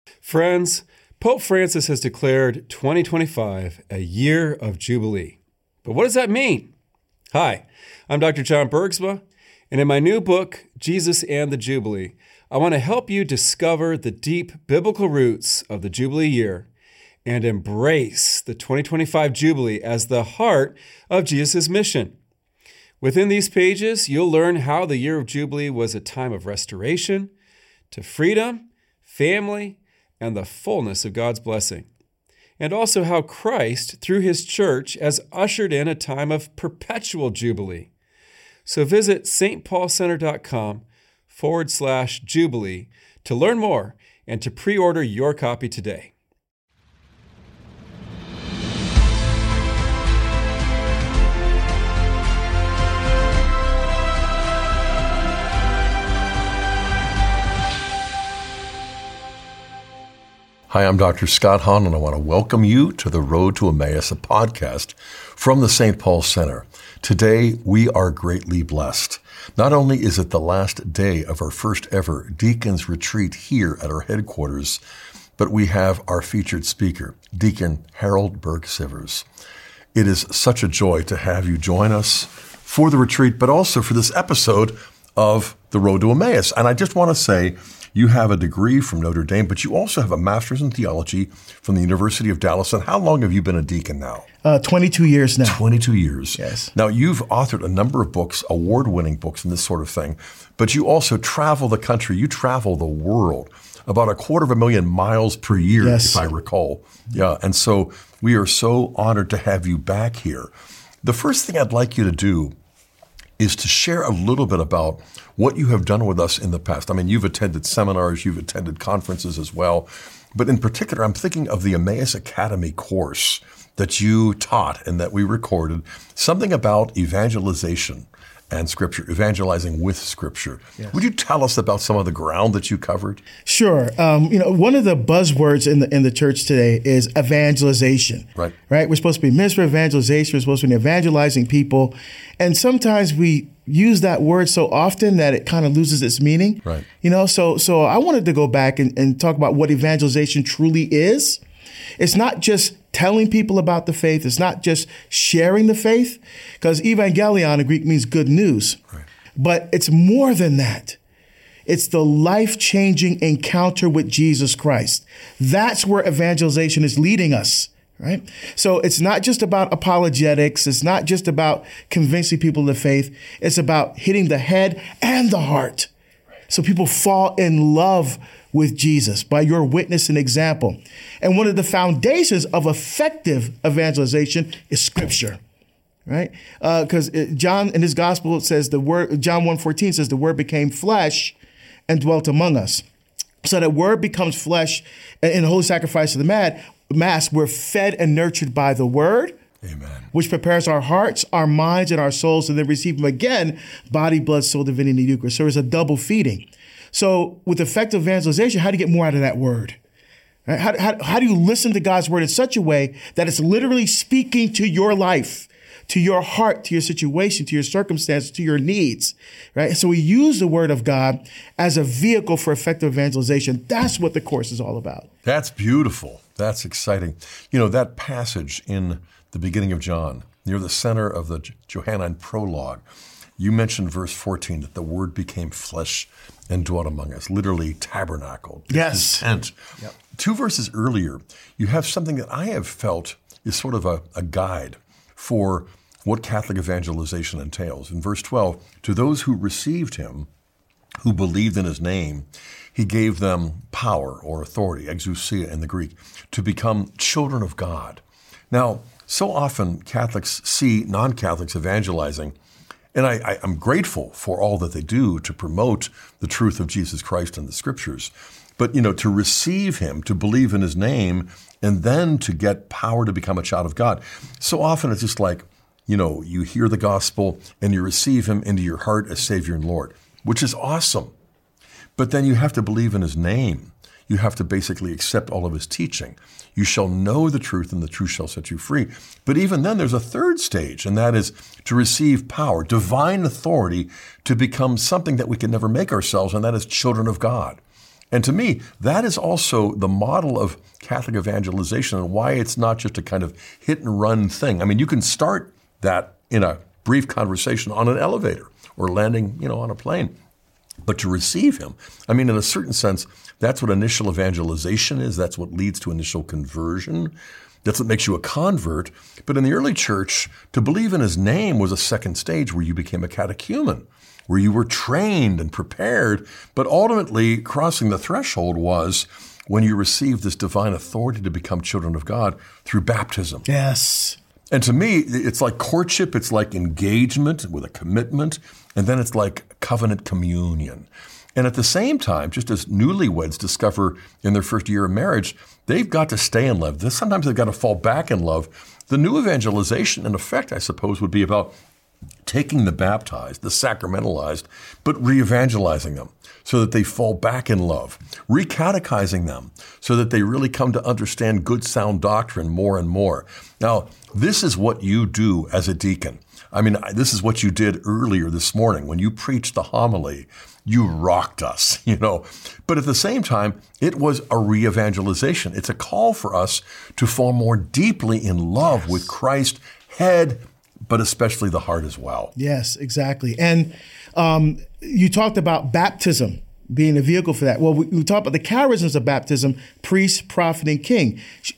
Friends, Pope Francis has declared 2025 a year of Jubilee. But what does that mean? Hi, I'm Dr. John Bergsma, and in my new book, Jesus and the Jubilee, I want to help you discover the deep biblical roots of the Jubilee year and embrace the 2025 Jubilee as the heart of Jesus' mission. Within these pages, you'll learn how the year of Jubilee was a time of restoration to freedom, family, and the fullness of God's blessing. And also how Christ, through his church, has ushered in a time of perpetual Jubilee. So visit stpaulcenter.com/Jubilee to learn more and to pre-order your copy today. Hi, I'm Dr. Scott Hahn, and I want to welcome you to the Road to Emmaus, a podcast from the St. Paul Center. Today, we are greatly blessed. Not only is it the last day of our first ever Deacons Retreat here at our headquarters, but we have our featured speaker, Deacon Harold Burke-Sivers. It is such a joy to have you join us for the retreat, but also for this episode of the Road to Emmaus. And I just want to say, you have a degree from Notre Dame, but you also have a master's in theology from the University of Dallas. And how long have you been a deacon now? 22 years now. 22 years. Yes. Now, you've authored a number of books, award-winning books and this sort of thing, but you also travel the country. You travel the world, about 250,000 miles per year, yes, if I recall. Yeah, and so we are so honored to have you back here. The first thing I'd like you to do is to share a little bit about what you have done with us in the past. I mean, you've attended seminars, you've attended conferences as well, but in particular, I'm thinking of the Emmaus Academy course that you taught and that we recorded, something about evangelization and Scripture, evangelizing with Scripture. Yes. Would you tell us about some of the ground that you covered? Sure. One of the buzzwords in the church today is evangelization. Right. We're supposed to be minister of evangelization. We're supposed to be evangelizing people. And sometimes we use that word so often that it kind of loses its meaning. Right. So I wanted to go back and talk about what evangelization truly is. It's not just telling people about the faith. It's not just sharing the faith, because evangelion in Greek means good news. Right. But it's more than that. It's the life-changing encounter with Jesus Christ. That's where evangelization is leading us, right? So it's not just about apologetics. It's not just about convincing people of the faith. It's about hitting the head and the heart. So people fall in love with Jesus by your witness and example. And one of the foundations of effective evangelization is Scripture, right? Because John in his gospel says John 1:14 says the word became flesh and dwelt among us. So that word becomes flesh in the holy sacrifice of the Mass. We're fed and nurtured by the word. Amen. Which prepares our hearts, our minds, and our souls to then receive them again, body, blood, soul, divinity, Eucharist. So it's a double feeding. So with effective evangelization, how do you get more out of that word? Right? How do you listen to God's word in such a way that it's literally speaking to your life, to your heart, to your situation, to your circumstances, to your needs, right? So we use the word of God as a vehicle for effective evangelization. That's what the course is all about. That's beautiful. That's exciting. That passage in the beginning of John, near the center of the Johannine prologue, you mentioned verse 14, that the word became flesh and dwelt among us, literally tabernacled. Yes. Tent. Yep. 2 verses earlier, you have something that I have felt is sort of a guide for what Catholic evangelization entails. In verse 12, to those who received him, who believed in his name, he gave them power or authority, exousia in the Greek, to become children of God. Now, so often Catholics see non-Catholics evangelizing, and I'm grateful for all that they do to promote the truth of Jesus Christ and the Scriptures. But, to receive him, to believe in his name, and then to get power to become a child of God. So often it's just like, you hear the gospel and you receive him into your heart as Savior and Lord, which is awesome. But then you have to believe in his name. You have to basically accept all of his teaching. You shall know the truth, and the truth shall set you free. But even then, there's a third stage, and that is to receive power, divine authority, to become something that we can never make ourselves, and that is children of God. And to me, that is also the model of Catholic evangelization and why it's not just a kind of hit and run thing. I mean, you can start that in a brief conversation on an elevator or landing, on a plane. But to receive him, I mean, in a certain sense, that's what initial evangelization is. That's what leads to initial conversion. That's what makes you a convert. But in the early church, to believe in his name was a second stage where you became a catechumen, where you were trained and prepared. But ultimately, crossing the threshold was when you received this divine authority to become children of God through baptism. Yes. And to me, it's like courtship, it's like engagement with a commitment, and then it's like covenant communion. And at the same time, just as newlyweds discover in their first year of marriage, they've got to stay in love. Sometimes they've got to fall back in love. The new evangelization, in effect, I suppose, would be about taking the baptized, the sacramentalized, but re-evangelizing them so that they fall back in love, re-catechizing them so that they really come to understand good, sound doctrine more and more. Now, this is what you do as a deacon. I mean, this is what you did earlier this morning when you preached the homily. You rocked us, But at the same time, it was a re-evangelization. It's a call for us to fall more deeply in love with Christ, head, but especially the heart as well. Yes, exactly. And you talked about baptism being a vehicle for that. Well, we talked about the charisms of baptism, priest, prophet, and king,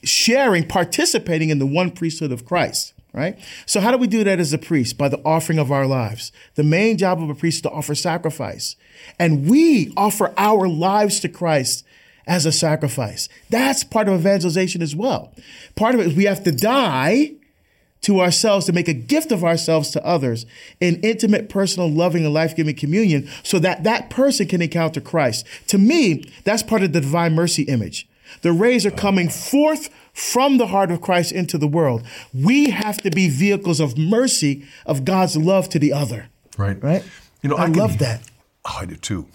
participating in the one priesthood of Christ, right? So how do we do that as a priest? By the offering of our lives. The main job of a priest is to offer sacrifice. And we offer our lives to Christ as a sacrifice. That's part of evangelization as well. Part of it is we have to die to ourselves to make a gift of ourselves to others in intimate, personal, loving, and life-giving communion so that that person can encounter Christ. To me, that's part of the divine mercy image. The rays are coming forth from the heart of Christ into the world. We have to be vehicles of mercy, of God's love to the other. Right. I love that. Oh, I do too.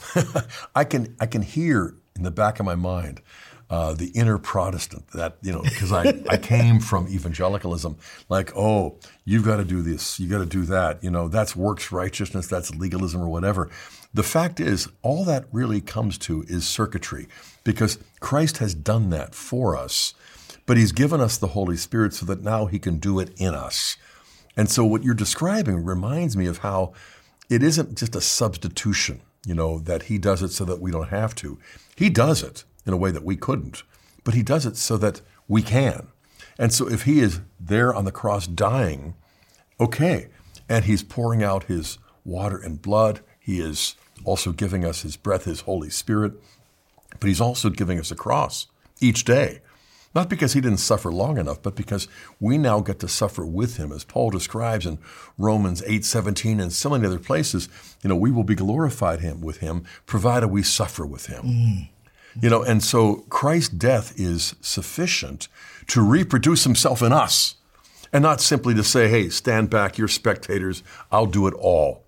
I can hear in the back of my mind the inner Protestant that, because I came from evangelicalism, like, oh, you've got to do this, you got to do that, that's works righteousness, that's legalism or whatever. The fact is, all that really comes to is circuitry, because Christ has done that for us, but he's given us the Holy Spirit so that now he can do it in us. And so what you're describing reminds me of how it isn't just a substitution, that he does it so that we don't have to. He does it in a way that we couldn't, but he does it so that we can. And so if he is there on the cross dying, okay, and he's pouring out his water and blood, he is also giving us his breath, his Holy Spirit, but he's also giving us a cross each day. Not because he didn't suffer long enough, but because we now get to suffer with him. As Paul describes in Romans 8:17 and so many other places, we will be glorified with him, provided we suffer with him. And so Christ's death is sufficient to reproduce himself in us, and not simply to say, hey, stand back, you're spectators, I'll do it all.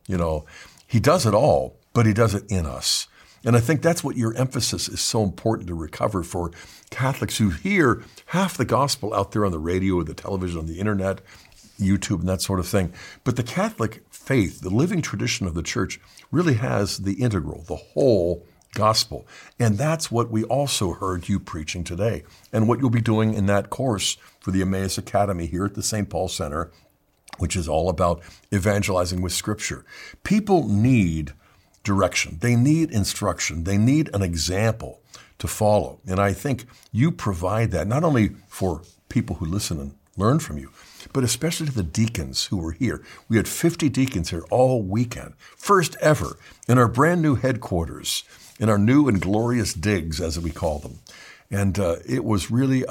He does it all, but he does it in us. And I think that's what your emphasis is so important to recover for Catholics who hear half the gospel out there on the radio or the television, on the internet, YouTube and that sort of thing. But the Catholic faith, the living tradition of the church, really has the integral, the whole gospel. And that's what we also heard you preaching today, and what you'll be doing in that course for the Emmaus Academy here at the St. Paul Center, which is all about evangelizing with Scripture. People need direction. They need instruction. They need an example to follow. And I think you provide that not only for people who listen and learn from you, but especially to the deacons who were here. We had 50 deacons here all weekend, first ever, in our brand new headquarters, in our new and glorious digs, as we call them. And it was really,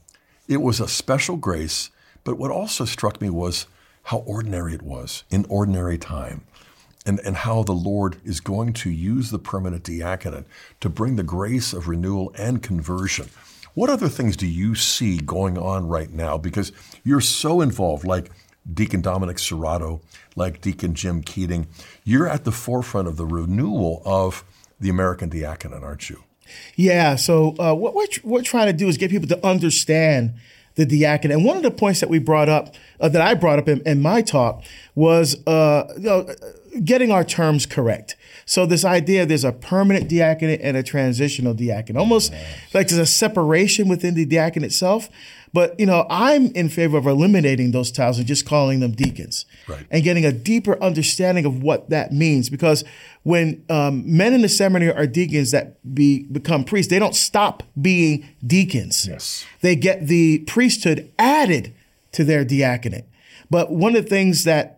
it was a special grace. But what also struck me was how ordinary it was in ordinary time. And how the Lord is going to use the permanent diaconate to bring the grace of renewal and conversion. What other things do you see going on right now? Because you're so involved, like Deacon Dominic Serrato, like Deacon Jim Keating. You're at the forefront of the renewal of the American diaconate, aren't you? Yeah, so what we're trying to do is get people to understand the diaconate. And one of the points that we brought up, that I brought up in my talk, was getting our terms correct. So this idea there's a permanent diaconate and a transitional diaconate, almost like there's a separation within the diaconate itself. But, I'm in favor of eliminating those titles and just calling them deacons, right, and getting a deeper understanding of what that means. Because when men in the seminary are deacons that become priests, they don't stop being deacons. Yes. They get the priesthood added to their diaconate. But one of the things that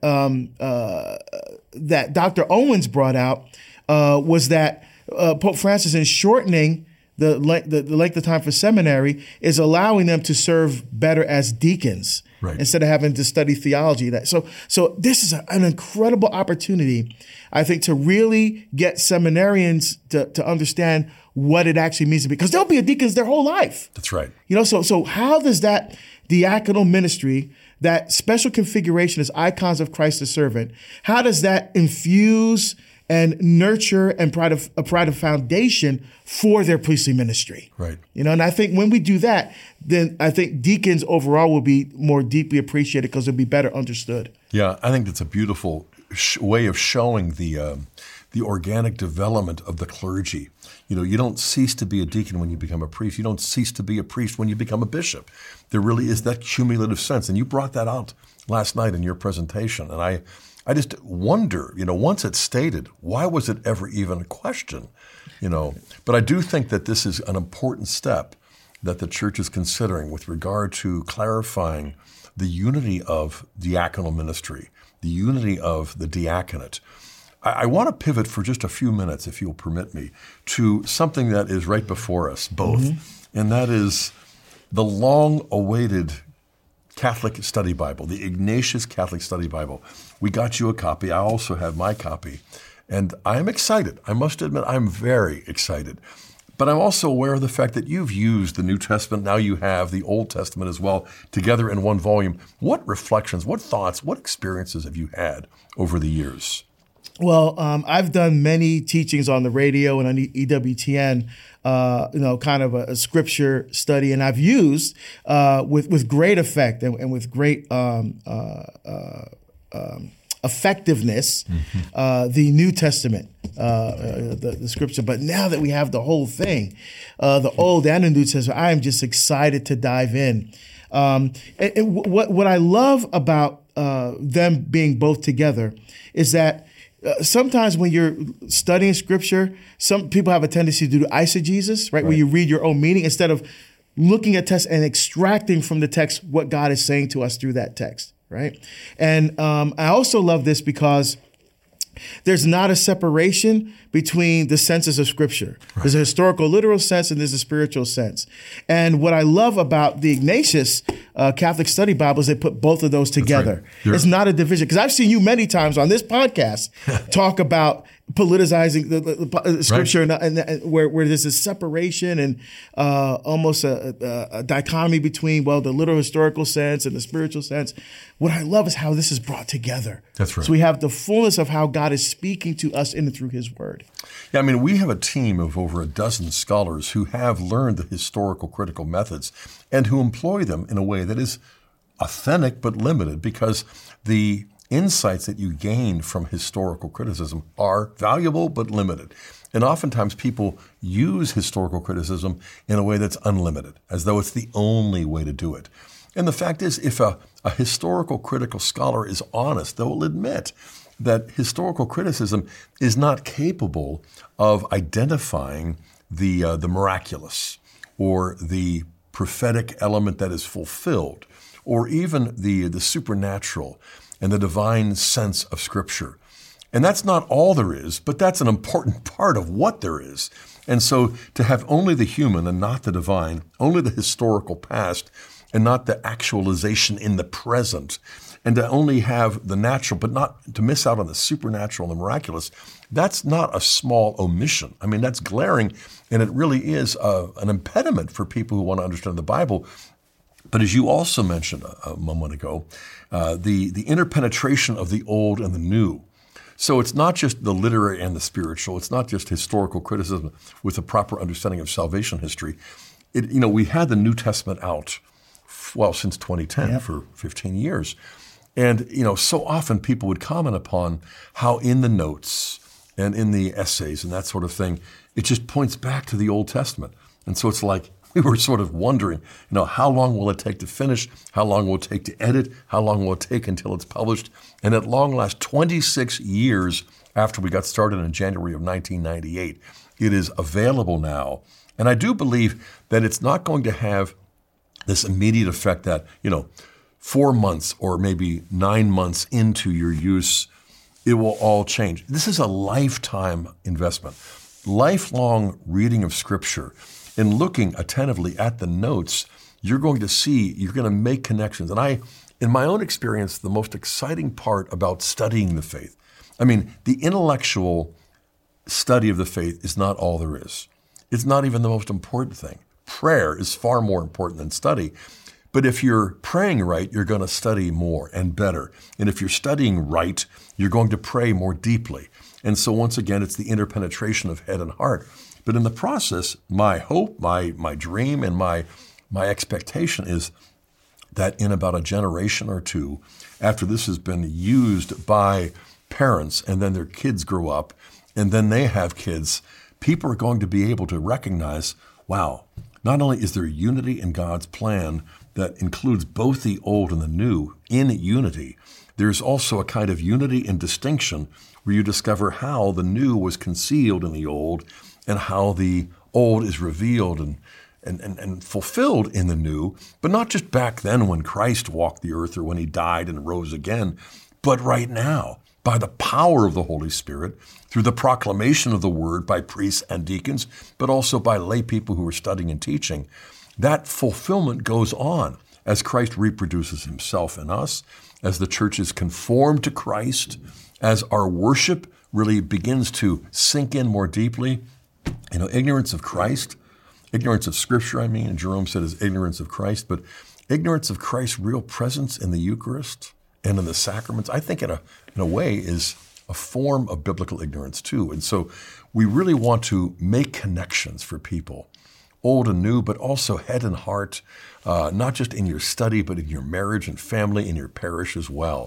that Dr. Owens brought out was that Pope Francis, in shortening the length of time for seminary, is allowing them to serve better as deacons, right, instead of having to study theology. So this is an incredible opportunity, I think, to really get seminarians to understand what it actually means to be, because they'll be a deacons their whole life. That's right. So how does that diaconal ministry, that special configuration as icons of Christ the servant, how does that infuse and nurture and provide a foundation for their priestly ministry? Right. And I think when we do that, then I think deacons overall will be more deeply appreciated because they'll be better understood. Yeah, I think that's a beautiful way of showing the organic development of the clergy. You don't cease to be a deacon when you become a priest. You don't cease to be a priest when you become a bishop. There really is that cumulative sense. And you brought that out last night in your presentation. And I just wonder, once it's stated, why was it ever even a question? But I do think that this is an important step that the church is considering with regard to clarifying the unity of diaconal ministry, the unity of the diaconate. I want to pivot for just a few minutes, if you'll permit me, to something that is right before us both, and that is the long-awaited Catholic Study Bible, the Ignatius Catholic Study Bible. We got you a copy. I also have my copy, and I'm excited. I must admit, I'm very excited. But I'm also aware of the fact that you've used the New Testament. Now you have the Old Testament as well together in one volume. What reflections, what thoughts, what experiences have you had over the years? Well, I've done many teachings on the radio and on EWTN, kind of a scripture study, and I've used with great effect and with great effectiveness the New Testament, the scripture. But now that we have the whole thing, the Old and the New Testament, I am just excited to dive in. And what I love about them being both together is that sometimes when you're studying scripture, some people have a tendency to do eisegesis, right? Where you read your own meaning instead of looking at text and extracting from the text what God is saying to us through that text, right? And I also love this because there's not a separation between the senses of Scripture. Right. There's a historical, literal sense, and there's a spiritual sense. And what I love about the Ignatius Catholic Study Bible is they put both of those together. Right. It's not a division. Because I've seen you many times on this podcast talk about politicizing the Scripture, right, and where there's a separation and almost a dichotomy between, the literal historical sense and the spiritual sense. What I love is how this is brought together. That's right. So we have the fullness of how God is speaking to us in and through His Word. Yeah, we have a team of over a dozen scholars who have learned the historical critical methods and who employ them in a way that is authentic but limited, because the insights that you gain from historical criticism are valuable but limited. And oftentimes people use historical criticism in a way that's unlimited, as though it's the only way to do it. And the fact is, if a historical critical scholar is honest, they will admit that historical criticism is not capable of identifying the miraculous or the prophetic element that is fulfilled, or even the supernatural and the divine sense of Scripture. And that's not all there is, but that's an important part of what there is. And so to have only the human and not the divine, only the historical past and not the actualization in the present, and to only have the natural but not to miss out on the supernatural and the miraculous, that's not a small omission. That's glaring, and it really is an impediment for people who want to understand the Bible. But as you also mentioned a moment ago, the interpenetration of the old and the new. So it's not just the literary and the spiritual. It's not just historical criticism with a proper understanding of salvation history. We had the New Testament out, since 2010 for 15 years. And, so often people would comment upon how in the notes and in the essays and that sort of thing, it just points back to the Old Testament. And so it's like we were sort of wondering, how long will it take to finish? How long will it take to edit? How long will it take until it's published? And at long last, 26 years after we got started in January of 1998, it is available now. And I do believe that it's not going to have this immediate effect that, 4 months or maybe 9 months into your use, it will all change. This is a lifetime investment, lifelong reading of Scripture. And looking attentively at the notes, you're going to make connections. And in my own experience, the most exciting part about studying the faith, the intellectual study of the faith is not all there is. It's not even the most important thing. Prayer is far more important than study. But if you're praying right, you're going to study more and better. And if you're studying right, you're going to pray more deeply. And so once again, it's the interpenetration of head and heart. But in the process, my hope, my dream, and my expectation is that in about a generation or two, after this has been used by parents and then their kids grow up and then they have kids, people are going to be able to recognize, wow, not only is there unity in God's plan that includes both the old and the new in unity, there's also a kind of unity and distinction where you discover how the new was concealed in the old and how the old is revealed and fulfilled in the new, but not just back then when Christ walked the earth or when he died and rose again, but right now, by the power of the Holy Spirit, through the proclamation of the word by priests and deacons, but also by lay people who are studying and teaching. That fulfillment goes on as Christ reproduces himself in us, as the church is conformed to Christ, as our worship really begins to sink in more deeply. Ignorance of Christ, ignorance of Scripture, and Jerome said is ignorance of Christ, but ignorance of Christ's real presence in the Eucharist and in the sacraments, I think in a way is a form of biblical ignorance too. And so we really want to make connections for people, old and new, but also head and heart, not just in your study, but in your marriage and family, in your parish as well.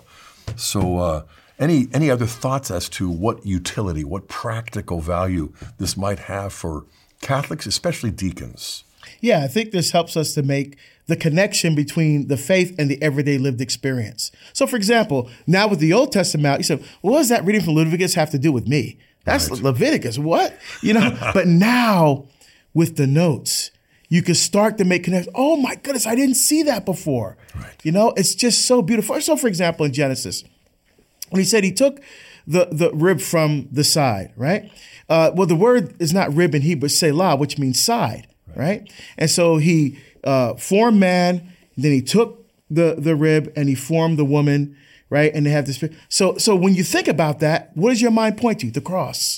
So any other thoughts as to what utility, what practical value this might have for Catholics, especially deacons? Yeah, I think this helps us to make the connection between the faith and the everyday lived experience. So, for example, now with the Old Testament out, you said, well, what does that reading from Leviticus have to do with me? That's right. Leviticus, what? But now with the notes, you can start to make connections. Oh my goodness, I didn't see that before. Right. It's just so beautiful. So, for example, in Genesis, when he said he took the rib from the side, right? Well, the word is not rib in Hebrew, it's selah, which means side, right? And so he formed man, then he took the rib and he formed the woman, right? And they have this. So when you think about that, what does your mind point to? The cross.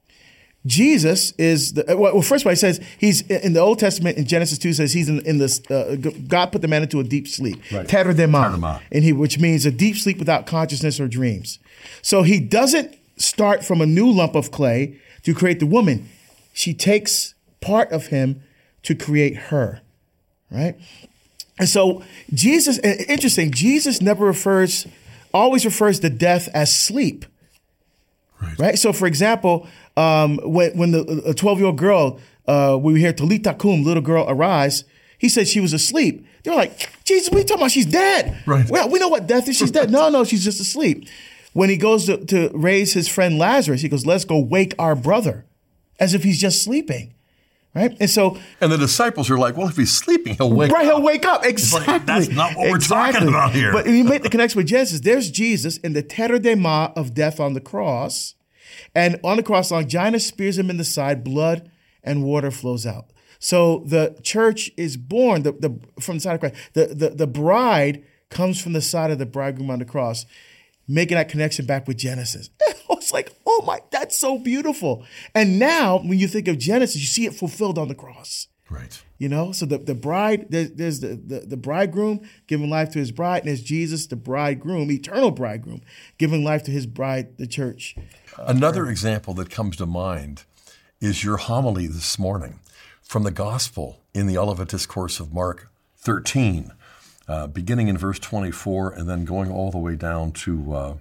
Jesus is first of all, he says he's in the Old Testament in Genesis 2 says he's in this, God put the man into a deep sleep, right. Terdema, which means a deep sleep without consciousness or dreams. So he doesn't start from a new lump of clay to create the woman. She takes part of him to create her, right? And so Jesus, interesting, Jesus always refers to death as sleep. Right. So, for example, when the 12-year-old girl, we hear Talita Kum, little girl, arise, he said she was asleep. They were like, Jesus, what are you talking about? She's dead. Right. Well, we know what death is. She's dead. No, she's just asleep. When he goes to raise his friend Lazarus, he goes, let's go wake our brother, as if he's just sleeping. Right. And the disciples are like, well, if he's sleeping, he'll wake up. Right, he'll wake up. Exactly. Like, that's not what we're talking about here. But you make the connection with Genesis. There's Jesus in the Terdema of death on the cross. And on the cross, Longinus spears him in the side, blood and water flows out. So the church is born from the side of Christ. The bride comes from the side of the bridegroom on the cross, making that connection back with Genesis. It's like, oh my, that's so beautiful. And now when you think of Genesis, you see it fulfilled on the cross. Right. So the bride, there's the bridegroom giving life to his bride, and there's Jesus, the bridegroom, eternal bridegroom, giving life to his bride, the church. Another example that comes to mind is your homily this morning from the gospel in the Olivet Discourse of Mark 13, beginning in verse 24 and then going all the way down to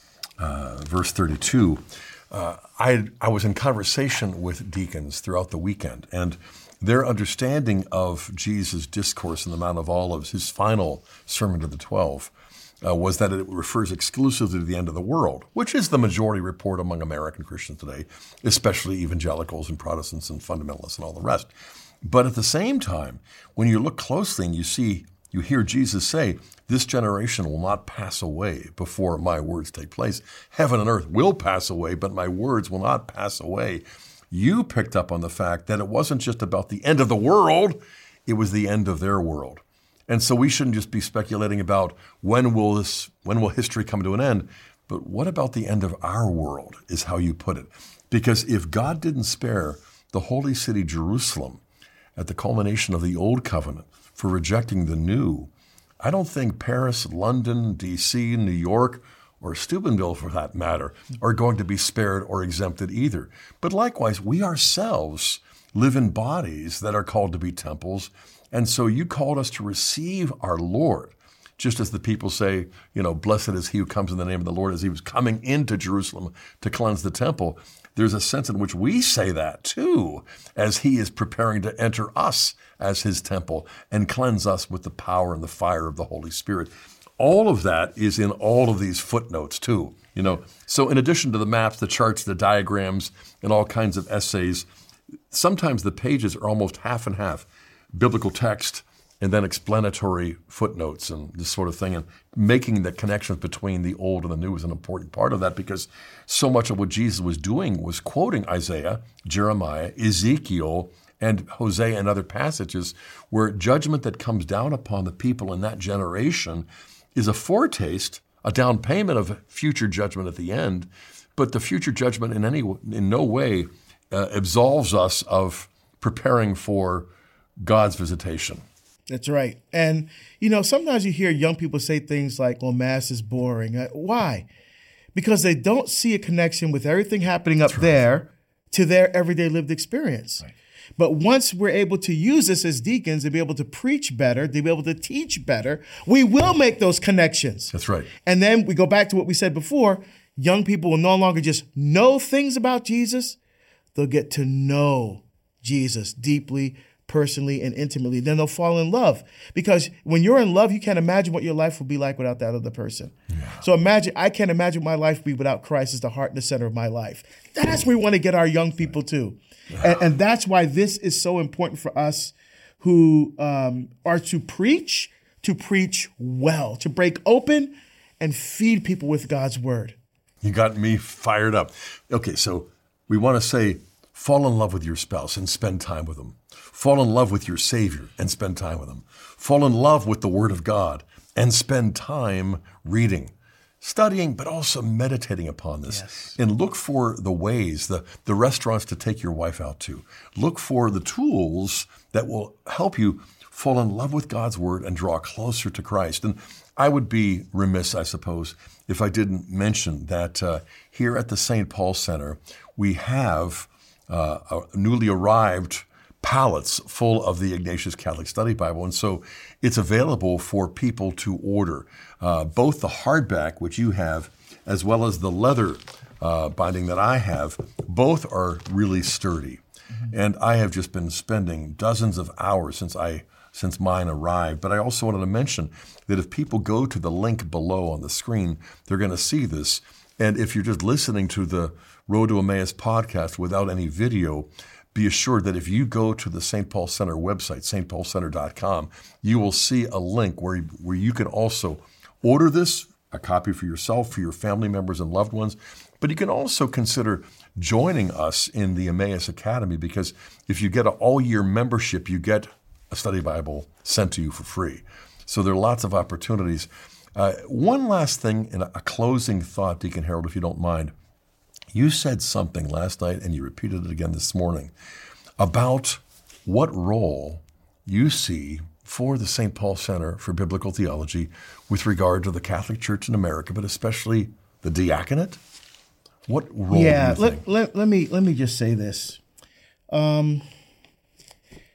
verse 32. I was in conversation with deacons throughout the weekend, and their understanding of Jesus' discourse in the Mount of Olives, his final sermon to the 12, was that it refers exclusively to the end of the world, which is the majority report among American Christians today, especially evangelicals and Protestants and fundamentalists and all the rest. But at the same time, when you look closely and you hear Jesus say, this generation will not pass away before my words take place. Heaven and earth will pass away, but my words will not pass away. You picked up on the fact that it wasn't just about the end of the world, it was the end of their world. And so we shouldn't just be speculating about when will history come to an end, but what about the end of our world is how you put it. Because if God didn't spare the holy city Jerusalem at the culmination of the old covenant for rejecting the new, I don't think Paris, London, D.C., New York, or Steubenville, for that matter, are going to be spared or exempted either. But likewise, we ourselves live in bodies that are called to be temples, and so you called us to receive our Lord. Just as the people say, blessed is he who comes in the name of the Lord, as he was coming into Jerusalem to cleanse the temple. There's a sense in which we say that too, as he is preparing to enter us as his temple and cleanse us with the power and the fire of the Holy Spirit. All of that is in all of these footnotes too. So in addition to the maps, the charts, the diagrams, and all kinds of essays, sometimes the pages are almost half and half, biblical text and then explanatory footnotes and this sort of thing. And making the connections between the old and the new is an important part of that, because so much of what Jesus was doing was quoting Isaiah, Jeremiah, Ezekiel, and Hosea and other passages where judgment that comes down upon the people in that generation is a foretaste, a down payment of future judgment at the end. But the future judgment in no way absolves us of preparing for God's visitation. That's right. And, sometimes you hear young people say things like, well, Mass is boring. Why? Because they don't see a connection with everything happening up there to their everyday lived experience. Right. But once we're able to use this as deacons to be able to preach better, to be able to teach better, we will make those connections. That's right. And then we go back to what we said before. Young people will no longer just know things about Jesus. They'll get to know Jesus deeply, personally, and intimately. Then they'll fall in love. Because when you're in love, you can't imagine what your life will be like without that other person. Yeah. So I can't imagine what my life would be without Christ as the heart and the center of my life. That's where we want to get our young people to. Yeah. And that's why this is so important for us who are to preach well, to break open and feed people with God's word. You got me fired up. Okay, so we want to say, fall in love with your spouse and spend time with them. Fall in love with your Savior and spend time with them. Fall in love with the Word of God and spend time reading, studying, but also meditating upon this. Yes. And look for the ways, the restaurants to take your wife out to. Look for the tools that will help you fall in love with God's Word and draw closer to Christ. And I would be remiss, I suppose, if I didn't mention that here at the St. Paul Center, we have a newly arrived pallets full of the Ignatius Catholic Study Bible. And so it's available for people to order. Both the hardback, which you have, as well as the leather binding that I have, both are really sturdy. Mm-hmm. And I have just been spending dozens of hours since mine arrived. But I also wanted to mention that if people go to the link below on the screen, they're going to see this. And if you're just listening to the Road to Emmaus podcast without any video, be assured that if you go to the St. Paul Center website, stpaulcenter.com, you will see a link where you can also order this, a copy for yourself, for your family members and loved ones. But you can also consider joining us in the Emmaus Academy, because if you get an all-year membership, you get a study Bible sent to you for free. So there are lots of opportunities. One last thing, and a closing thought, Deacon Harold, if you don't mind. You said something last night, and you repeated it again this morning, about what role you see for the St. Paul Center for Biblical Theology with regard to the Catholic Church in America, but especially the diaconate. What role do you think? Let me just say this.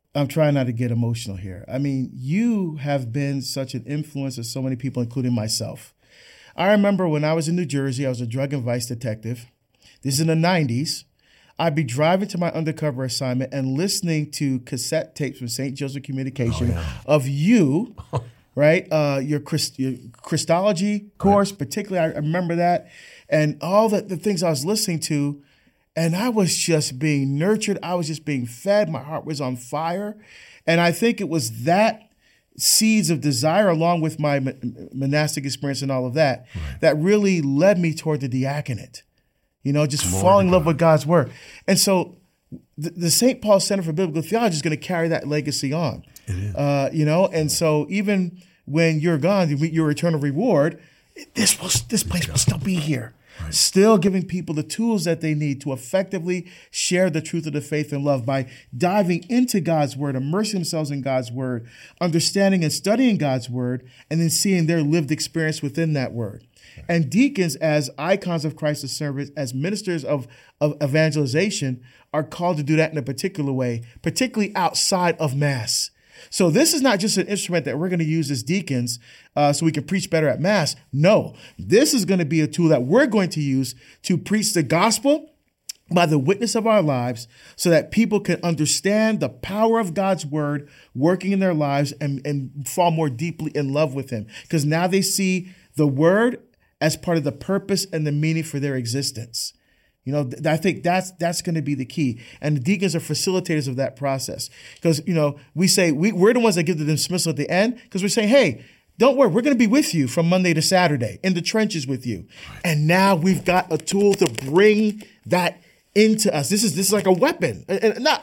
I'm trying not to get emotional here. I mean, you have been such an influence to so many people, including myself. I remember when I was in New Jersey, I was a drug and vice detective. This is in the 90s. I'd be driving to my undercover assignment and listening to cassette tapes from St. Joseph Communication of you, right? Your Christology course, particularly, I remember that. And all the things I was listening to. And I was just being nurtured. I was just being fed. My heart was on fire. And I think it was that seeds of desire, along with my monastic experience and all of that, that really led me toward the diaconate. Just falling in love with God's word. And so the St. Paul Center for Biblical Theology is going to carry that legacy on. It is. And so even when you're gone, your eternal reward, this place will still be here. Right. Still giving people the tools that they need to effectively share the truth of the faith and love by diving into God's word, immersing themselves in God's word, understanding and studying God's word, and then seeing their lived experience within that word. Right. And deacons, as icons of Christ's service, as ministers of evangelization, are called to do that in a particular way, particularly outside of Mass. So this is not just an instrument that we're going to use as deacons so we can preach better at Mass. No, this is going to be a tool that we're going to use to preach the gospel by the witness of our lives so that people can understand the power of God's word working in their lives and fall more deeply in love with him. Because now they see the word as part of the purpose and the meaning for their existence. I think that's going to be the key. And the deacons are facilitators of that process. Because, we say we're the ones that give the dismissal at the end because we're saying, hey, don't worry, we're going to be with you from Monday to Saturday, in the trenches with you. Right. And now we've got a tool to bring that into us. This is like a weapon. Not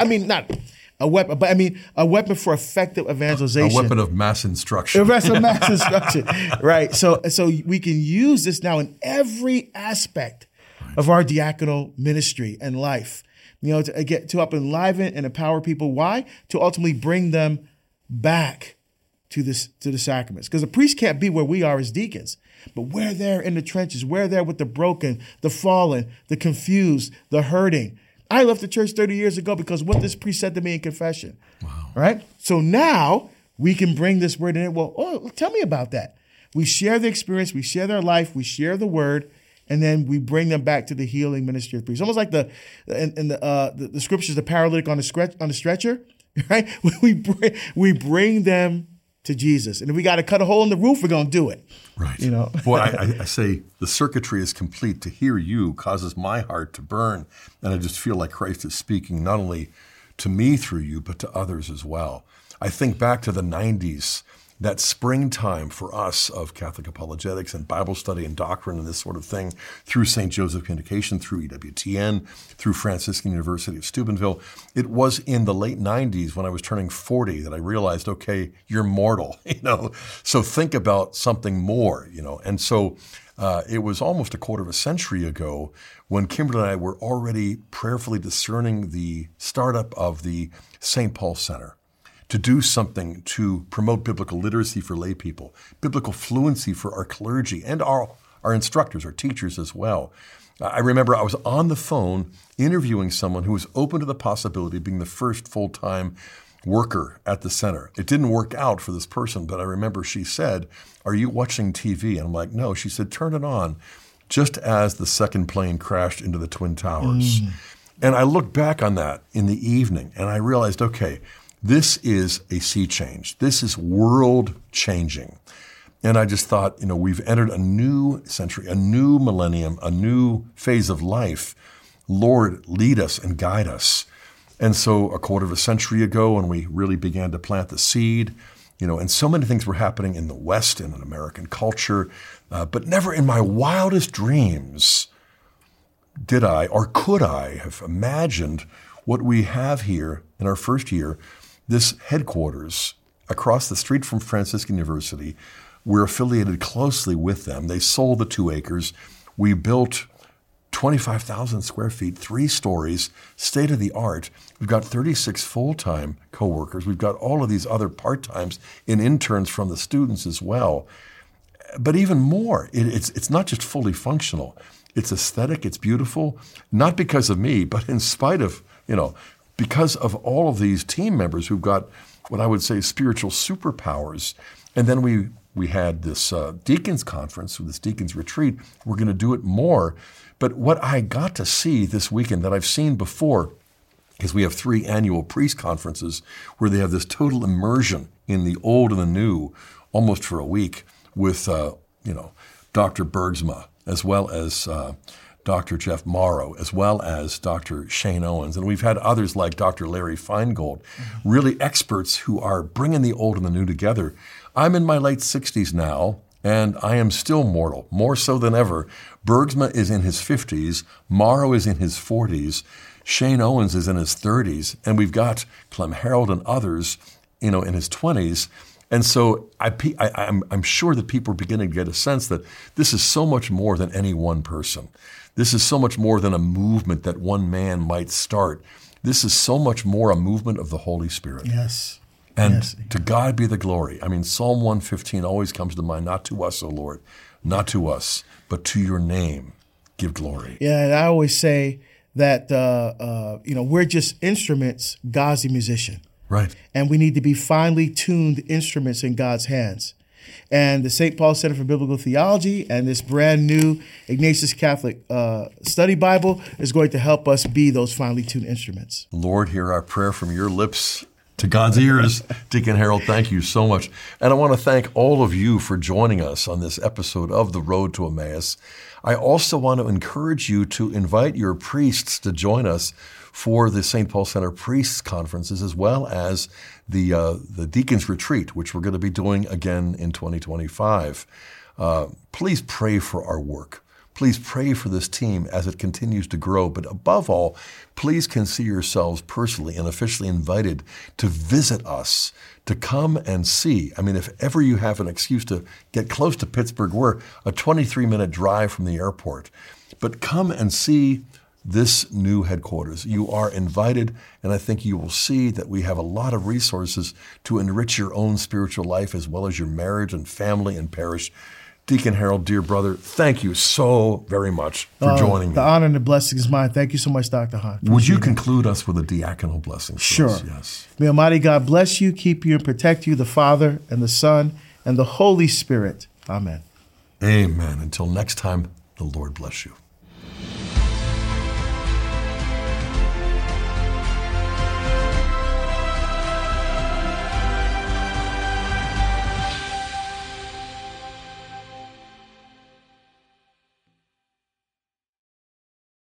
a weapon, but a weapon for effective evangelization. A weapon of mass instruction. A weapon of mass instruction, right? So we can use this now in every aspect of our diaconal ministry and life, to up enliven and empower people. Why? To ultimately bring them back to the sacraments. Because the priest can't be where we are as deacons, but we're there in the trenches. We're there with the broken, the fallen, the confused, the hurting. I left the church 30 years ago because what this priest said to me in confession. Wow. Right? So now we can bring this word in. Well, tell me about that. We share the experience, we share their life, we share the word, and then we bring them back to the healing ministry of the priest. Almost like the scriptures, the paralytic on the stretcher, right? We bring them to Jesus. And if we got to cut a hole in the roof, we're going to do it. Right. Boy, I say the circuitry is complete. To hear you causes my heart to burn. And I just feel like Christ is speaking not only to me through you, but to others as well. I think back to the 90s, that springtime for us of Catholic apologetics and Bible study and doctrine and this sort of thing through St. Joseph Communication, through EWTN, through Franciscan University of Steubenville. It was in the late 90s when I was turning 40 that I realized, okay, you're mortal, so think about something more, And so it was almost a quarter of a century ago when Kimberly and I were already prayerfully discerning the startup of the St. Paul Center, to do something to promote biblical literacy for lay people, biblical fluency for our clergy and our instructors, our teachers as well. I remember I was on the phone interviewing someone who was open to the possibility of being the first full-time worker at the center. It didn't work out for this person, but I remember she said, "Are you watching TV?" And I'm like, "No." She said, "Turn it on," just as the second plane crashed into the Twin Towers. And I looked back on that in the evening and I realized, okay, this is a sea change. This is world changing. And I just thought, we've entered a new century, a new millennium, a new phase of life. Lord, lead us and guide us. And so a quarter of a century ago, when we really began to plant the seed, and so many things were happening in the West and in American culture, but never in my wildest dreams did I or could I have imagined what we have here in our first year. This headquarters across the street from Franciscan University, we're affiliated closely with them. They sold the 2 acres. We built 25,000 square feet, 3 stories, state of the art. We've got 36 full-time coworkers. We've got all of these other part-times and interns from the students as well. But even more, it's not just fully functional. It's aesthetic, it's beautiful, not because of me, but in spite of, because of all of these team members who've got what I would say spiritual superpowers. And then we had this deacons conference, this deacons retreat. We're going to do it more. But what I got to see this weekend that I've seen before, because we have 3 annual priest conferences where they have this total immersion in the old and the new almost for a week with, Dr. Bergsma, as well as Dr. Jeff Morrow, as well as Dr. Shane Owens. And we've had others like Dr. Larry Feingold, really experts who are bringing the old and the new together. I'm in my late 60s now, and I am still mortal, more so than ever. Bergsma is in his 50s, Morrow is in his 40s, Shane Owens is in his 30s, and we've got Clem Harold and others, in his 20s. And so I'm sure that people are beginning to get a sense that this is so much more than any one person. This is so much more than a movement that one man might start. This is so much more a movement of the Holy Spirit. Yes. And yes. To God be the glory. I mean, Psalm 115 always comes to mind, not to us, O Lord, not to us, but to your name give glory. Yeah, and I always say that, we're just instruments, God's the musician. Right. And we need to be finely tuned instruments in God's hands. And the St. Paul Center for Biblical Theology and this brand new Ignatius Catholic Study Bible is going to help us be those finely tuned instruments. Lord, hear our prayer from your lips to God's ears. Deacon Harold, thank you so much. And I want to thank all of you for joining us on this episode of The Road to Emmaus. I also want to encourage you to invite your priests to join us for the St. Paul Center Priests Conferences, as well as the Deacons Retreat, which we're going to be doing again in 2025. Please pray for our work. Please pray for this team as it continues to grow. But above all, please consider yourselves personally and officially invited to visit us, to come and see. I mean, if ever you have an excuse to get close to Pittsburgh, we're a 23-minute drive from the airport. But come and see this new headquarters. You are invited, and I think you will see that we have a lot of resources to enrich your own spiritual life as well as your marriage and family and parish. Deacon Harold, dear brother, thank you so very much for joining me. The honor and the blessing is mine. Thank you so much, Dr. Hahn. Would you conclude us with a diaconal blessing? Sure. Yes. May Almighty God bless you, keep you, and protect you, the Father and the Son and the Holy Spirit. Amen. Amen. Until next time, the Lord bless you.